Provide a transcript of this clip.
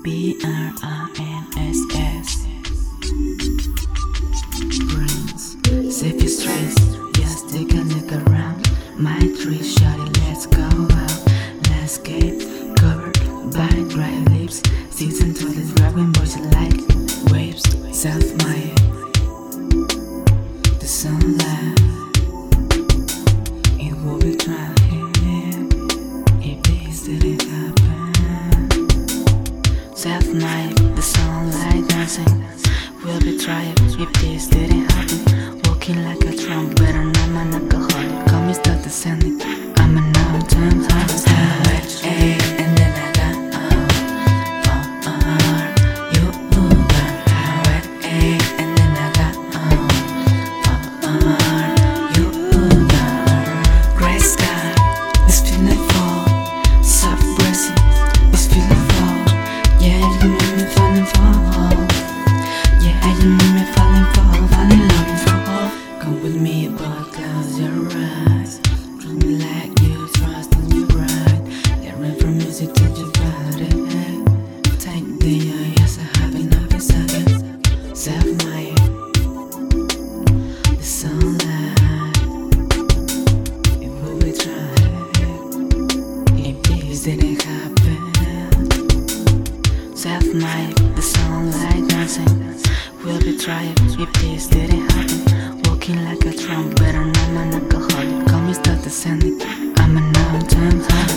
BRINSS Brains. Save your stress, just take a look around. My tree shawty, let's go out. Let's get covered by dry lips. Season to this rubbing boys like waves. Self-made, the sunlight. It will be trying if this didn't happen. Self-made, the sunlight dancing. We'll be trying if this didn't happen. Walking like a trunk, better not an alcoholic. Call me start descending. I'm a mountain harvest. And then I got you got red and then I got you got gray sky. It's feeling fall, soft breezy. It's feeling fall. Yeah, you made me falling fall. Yeah, you made me falling fall, falling loving fall. Come with me, but close your eyes. Treat me like you trust me right. Get ready for music to your body. Take the yes, I have enough second. Self-made, the sunlight. It will be tried if this didn't happen. Self-made, the sunlight dancing. We'll be trying if this didn't happen. Walking like a trunk, better not an alcoholic. Call me start descending. I'm a mountain high.